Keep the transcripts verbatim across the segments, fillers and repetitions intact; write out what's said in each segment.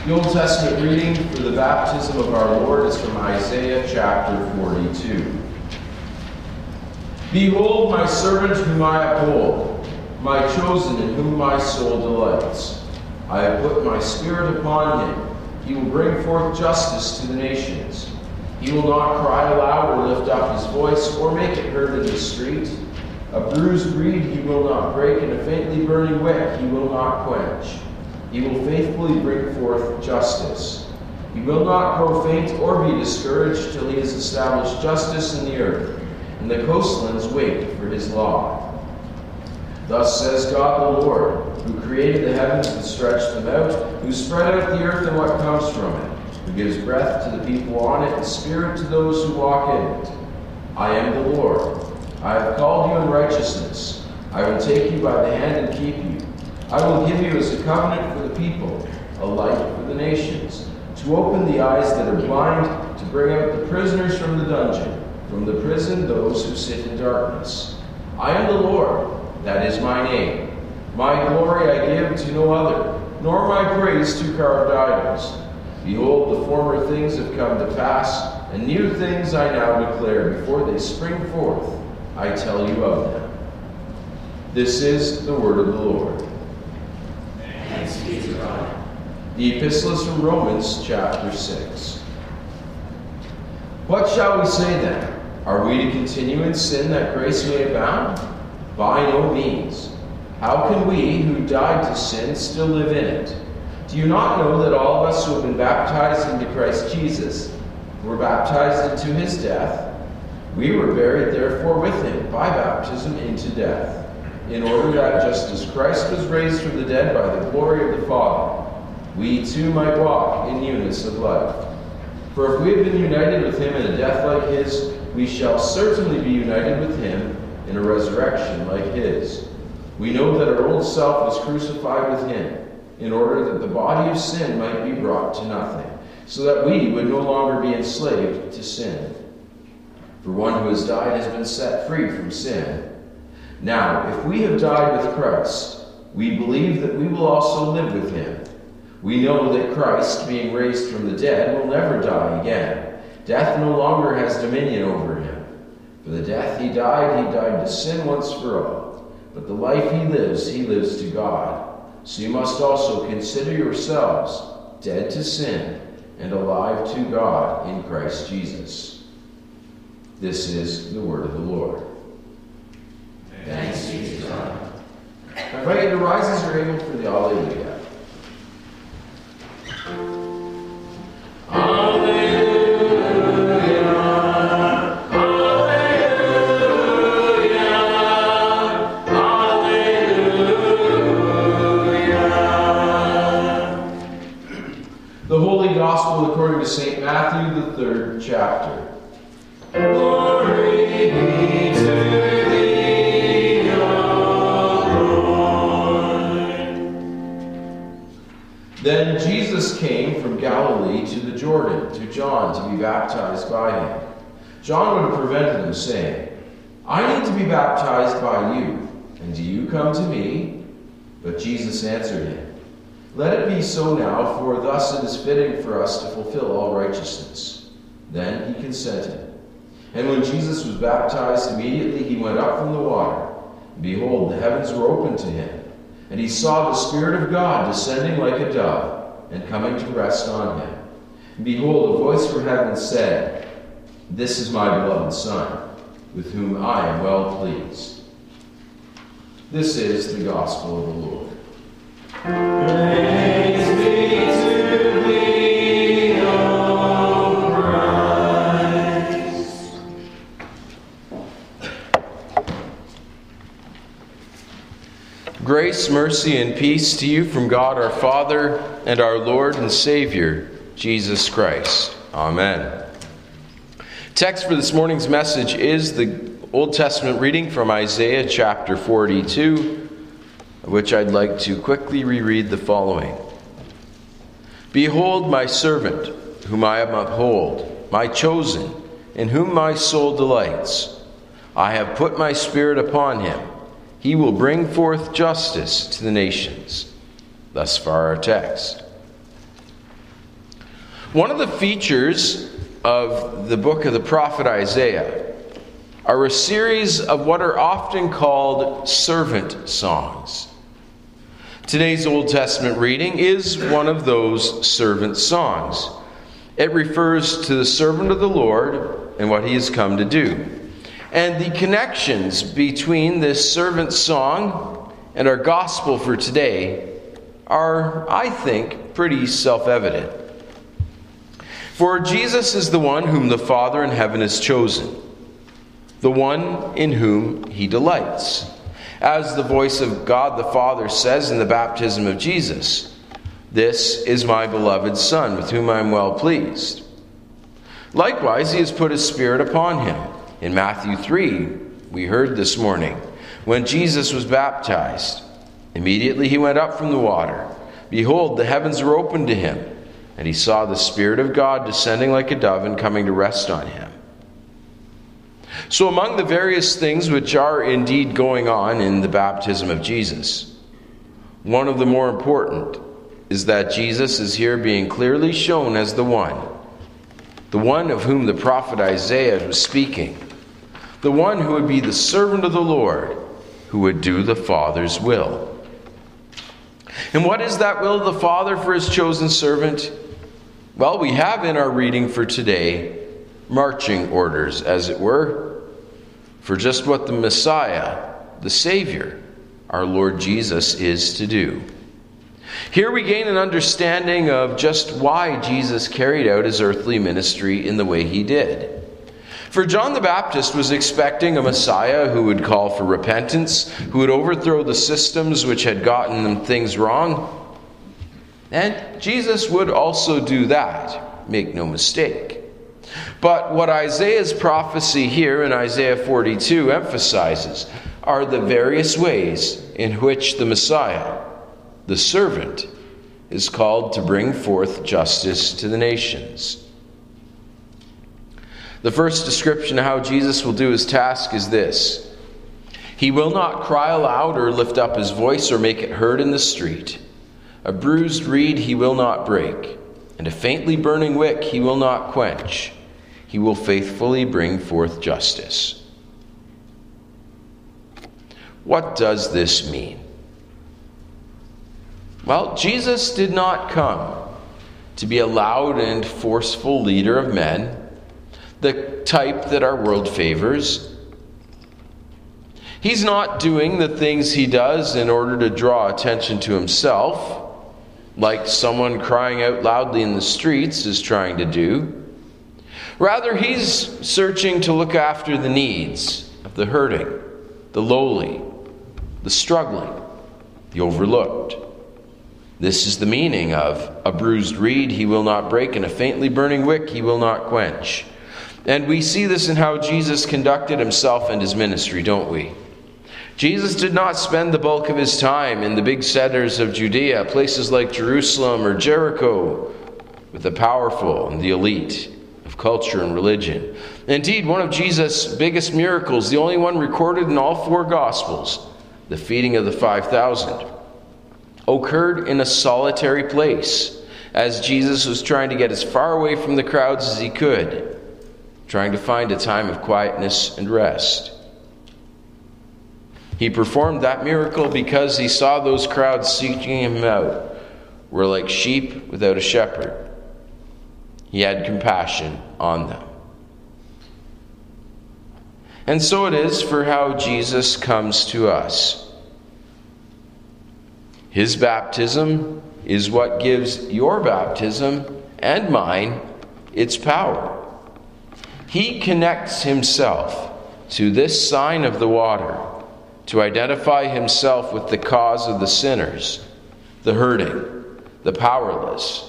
The Old Testament reading for the baptism of our Lord is from Isaiah chapter forty-two. Behold my servant whom I uphold, my chosen in whom my soul delights. I have put my spirit upon him. He will bring forth justice to the nations. He will not cry aloud or lift up his voice or make it heard in the street. A bruised reed he will not break, and a faintly burning wick he will not quench. He will faithfully bring forth justice. He will not grow faint or be discouraged till he has established justice in the earth, and the coastlands wait for his law. Thus says God the Lord, who created the heavens and stretched them out, who spread out the earth and what comes from it, who gives breath to the people on it and spirit to those who walk in it. I am the Lord. I have called you in righteousness. I will take you by the hand and keep you. I will give you as a covenant for the people, a light for the nations, to open the eyes that are blind, to bring out the prisoners from the dungeon, from the prison those who sit in darkness. I am the Lord, that is my name. My glory I give to no other, nor my praise to carved idols. Behold, the former things have come to pass, and new things I now declare. Before they spring forth, I tell you of them. This is the word of the Lord. Thanks be to God. The epistle is from Romans chapter six. What shall we say then? Are we to continue in sin that grace may abound? By no means. How can we who died to sin still live in it? Do you not know that all of us who have been baptized into Christ Jesus were baptized into his death? We were buried therefore with him by baptism into death, in order that just as Christ was raised from the dead by the glory of the Father, we too might walk in newness of life. For if we have been united with him in a death like his, we shall certainly be united with him in a resurrection like his. We know that our old self was crucified with him, in order that the body of sin might be brought to nothing, so that we would no longer be enslaved to sin. For one who has died has been set free from sin. Now, if we have died with Christ, we believe that we will also live with him. We know that Christ, being raised from the dead, will never die again. Death no longer has dominion over him. For the death he died, he died to sin once for all. But the life he lives, he lives to God. So you must also consider yourselves dead to sin and alive to God in Christ Jesus. This is the word of the Lord. Thanks be to God. I invite you to rise as you're able for the Alleluia. According to Saint Matthew, the third chapter. Glory be to thee, O Lord. Then Jesus came from Galilee to the Jordan to John to be baptized by him. John would have prevented him, saying, I need to be baptized by you, and do you come to me? But Jesus answered him, Let it be so now, for thus it is fitting for us to fulfill all righteousness. Then he consented. And when Jesus was baptized, immediately he went up from the water. And behold, the heavens were opened to him. And he saw the Spirit of God descending like a dove, and coming to rest on him. And behold, a voice from heaven said, This is my beloved Son, with whom I am well pleased. This is the gospel of the Lord. Praise be to thee, O Christ. Grace, mercy, and peace to you from God our Father and our Lord and Savior, Jesus Christ. Amen. Text for this morning's message is the Old Testament reading from Isaiah chapter forty-two, which I'd like to quickly reread the following. Behold my servant, whom I uphold, my chosen, in whom my soul delights. I have put my spirit upon him. He will bring forth justice to the nations. Thus far our text. One of the features of the book of the prophet Isaiah are a series of what are often called servant songs. Today's Old Testament reading is one of those servant songs. It refers to the servant of the Lord and what he has come to do. And the connections between this servant song and our gospel for today are, I think, pretty self-evident. For Jesus is the one whom the Father in heaven has chosen, the one in whom he delights. As the voice of God the Father says in the baptism of Jesus, "This is my beloved Son, with whom I am well pleased." Likewise, he has put his Spirit upon him. In Matthew three, we heard this morning, when Jesus was baptized, immediately he went up from the water. Behold, the heavens were opened to him, and he saw the Spirit of God descending like a dove and coming to rest on him. So among the various things which are indeed going on in the baptism of Jesus, one of the more important is that Jesus is here being clearly shown as the one, the one of whom the prophet Isaiah was speaking, the one who would be the servant of the Lord, who would do the Father's will. And what is that will of the Father for his chosen servant? Well, we have in our reading for today marching orders, as it were, for just what the Messiah, the Savior, our Lord Jesus, is to do. Here we gain an understanding of just why Jesus carried out his earthly ministry in the way he did. For John the Baptist was expecting a Messiah who would call for repentance, who would overthrow the systems which had gotten them things wrong. And Jesus would also do that, make no mistake. But what Isaiah's prophecy here in Isaiah forty-two emphasizes are the various ways in which the Messiah, the servant, is called to bring forth justice to the nations. The first description of how Jesus will do his task is this: he will not cry aloud or lift up his voice or make it heard in the street. A bruised reed he will not break, and a faintly burning wick he will not quench. He will faithfully bring forth justice. What does this mean? Well, Jesus did not come to be a loud and forceful leader of men, the type that our world favors. He's not doing the things he does in order to draw attention to himself, like someone crying out loudly in the streets is trying to do. Rather, he's searching to look after the needs of the hurting, the lowly, the struggling, the overlooked. This is the meaning of a bruised reed he will not break, and a faintly burning wick he will not quench. And we see this in how Jesus conducted himself and his ministry, don't we? Jesus did not spend the bulk of his time in the big centers of Judea, places like Jerusalem or Jericho, with the powerful and the elite of culture and religion. Indeed, one of Jesus' biggest miracles, the only one recorded in all four Gospels, the feeding of the five thousand, occurred in a solitary place as Jesus was trying to get as far away from the crowds as he could, trying to find a time of quietness and rest. He performed that miracle because he saw those crowds seeking him out were like sheep without a shepherd. He had compassion on them. And so it is for how Jesus comes to us. His baptism is what gives your baptism and mine its power. He connects himself to this sign of the water to identify himself with the cause of the sinners, the hurting, the powerless.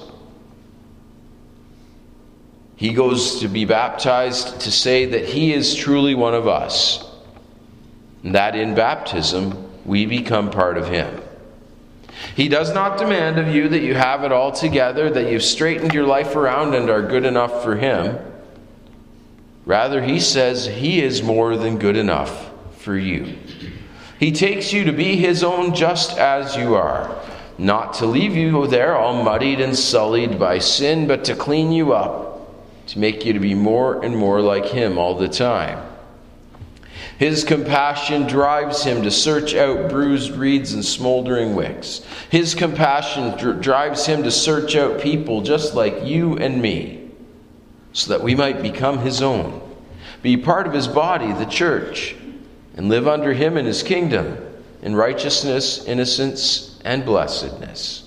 He goes to be baptized to say that he is truly one of us, and that in baptism we become part of him. He does not demand of you that you have it all together, that you've straightened your life around and are good enough for him. Rather, he says he is more than good enough for you. He takes you to be his own just as you are. not to leave you there all muddied and sullied by sin, but to clean you up, to make you to be more and more like him all the time. His compassion drives him to search out bruised reeds and smoldering wicks. His compassion dr- drives him to search out people just like you and me, so that we might become his own, be part of his body, the church, and live under him in his kingdom in righteousness, innocence, and blessedness.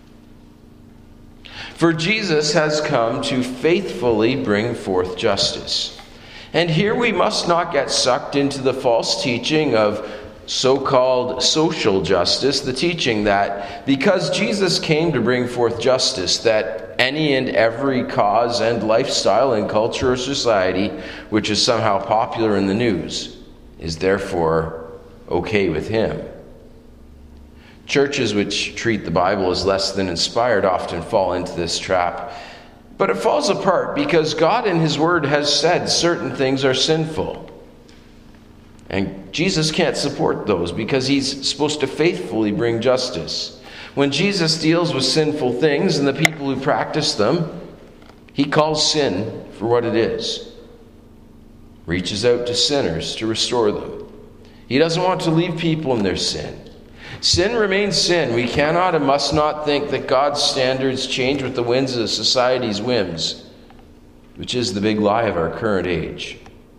For Jesus has come to faithfully bring forth justice. And here we must not get sucked into the false teaching of so-called social justice, the teaching that because Jesus came to bring forth justice, that any and every cause and lifestyle and culture or society which is somehow popular in the news is therefore okay with him. Churches which treat the Bible as less than inspired often fall into this trap. But it falls apart because God in his word has said certain things are sinful. And Jesus can't support those because he's supposed to faithfully bring justice. When Jesus deals with sinful things and the people who practice them, he calls sin for what it is. Reaches out to sinners to restore them. He doesn't want to leave people in their sin. Sin remains sin. We cannot and must not think that God's standards change with the winds of society's whims, which is the big lie of our current age.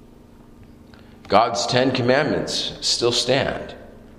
God's Ten Commandments still stand.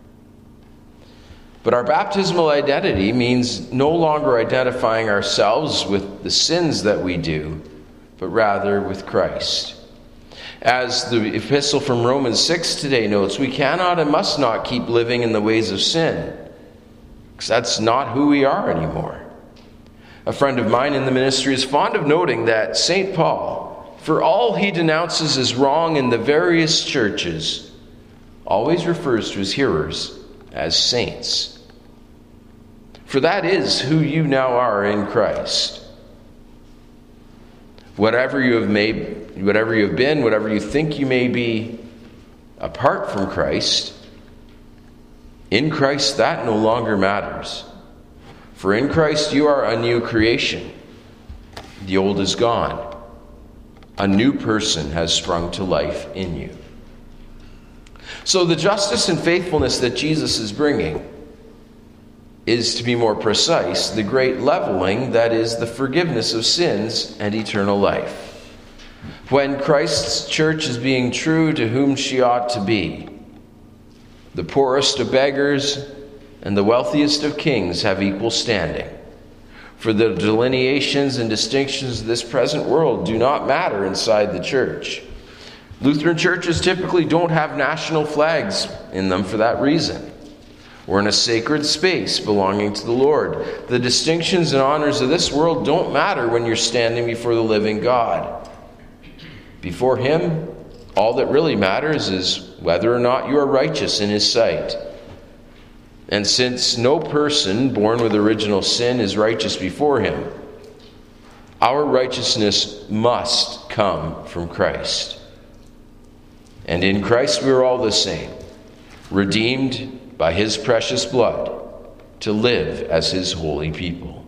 But our baptismal identity means no longer identifying ourselves with the sins that we do, but rather with Christ. As the epistle from Romans six today notes, we cannot and must not keep living in the ways of sin, because that's not who we are anymore. A friend of mine in the ministry is fond of noting that Saint Paul, for all he denounces as wrong in the various churches, always refers to his hearers as saints. For that is who you now are in Christ. Whatever you have made, whatever you have been, whatever you think you may be apart from Christ, in Christ that no longer matters. For in Christ you are a new creation. The old is gone. A new person has sprung to life in you. So the justice and faithfulness that Jesus is bringing is, to be more precise, the great leveling that is the forgiveness of sins and eternal life. When Christ's church is being true to whom she ought to be, the poorest of beggars and the wealthiest of kings have equal standing. For the delineations and distinctions of this present world do not matter inside the church. Lutheran churches typically don't have national flags in them for that reason. We're in a sacred space belonging to the Lord. The distinctions and honors of this world don't matter when you're standing before the living God. Before him, all that really matters is whether or not you are righteous in his sight. And since no person born with original sin is righteous before him, our righteousness must come from Christ. And in Christ we are all the same, redeemed by his precious blood, to live as his holy people.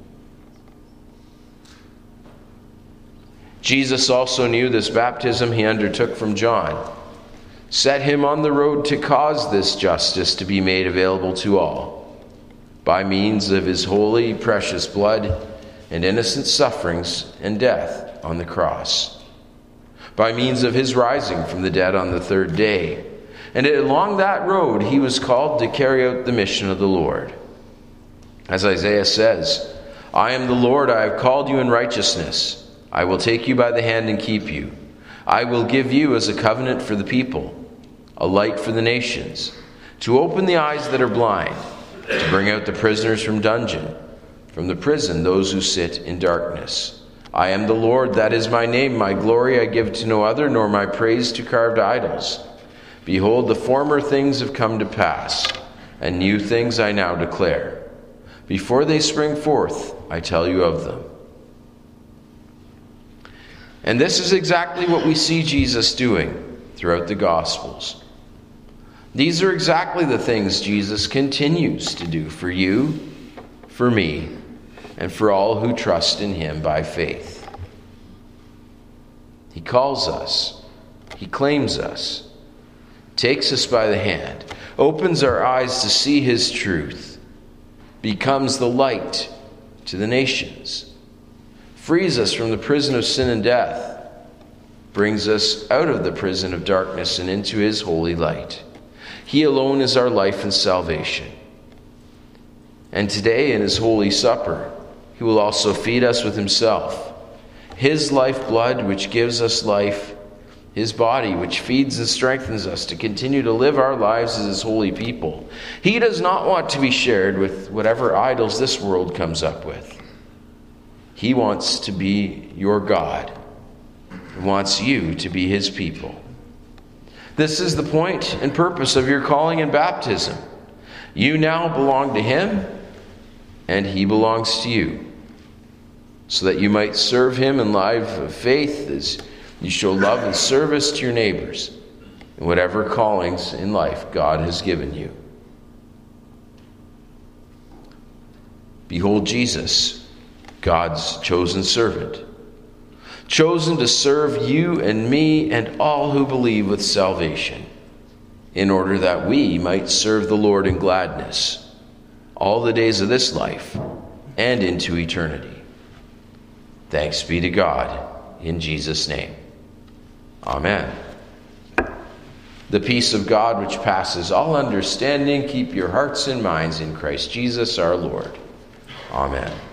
Jesus also knew this baptism he undertook from John set him on the road to cause this justice to be made available to all by means of his holy, precious blood and innocent sufferings and death on the cross, by means of his rising from the dead on the third day. And along that road, he was called to carry out the mission of the Lord. As Isaiah says, I am the Lord, I have called you in righteousness. I will take you by the hand and keep you. I will give you as a covenant for the people, a light for the nations, to open the eyes that are blind, to bring out the prisoners from dungeon, from the prison those who sit in darkness. I am the Lord, that is my name. My glory I give to no other, nor my praise to carved idols. Behold, the former things have come to pass, and new things I now declare. Before they spring forth, I tell you of them. And this is exactly what we see Jesus doing throughout the Gospels. These are exactly the things Jesus continues to do for you, for me, and for all who trust in him by faith. He calls us, he claims us, takes us by the hand, opens our eyes to see his truth, becomes the light to the nations, frees us from the prison of sin and death, brings us out of the prison of darkness and into his holy light. He alone is our life and salvation. And today in his holy supper, he will also feed us with himself, his lifeblood which gives us life, his body which feeds and strengthens us to continue to live our lives as his holy people. He does not want to be shared with whatever idols this world comes up with. He wants to be your God and wants you to be his people. This is the point and purpose of your calling and baptism. You now belong to him, and he belongs to you, so that you might serve him in life of faith as you show love and service to your neighbors in whatever callings in life God has given you. Behold Jesus, God's chosen servant, chosen to serve you and me and all who believe with salvation, in order that we might serve the Lord in gladness all the days of this life and into eternity. Thanks be to God in Jesus' name. Amen. The peace of God which passes all understanding, keep your hearts and minds in Christ Jesus our Lord. Amen.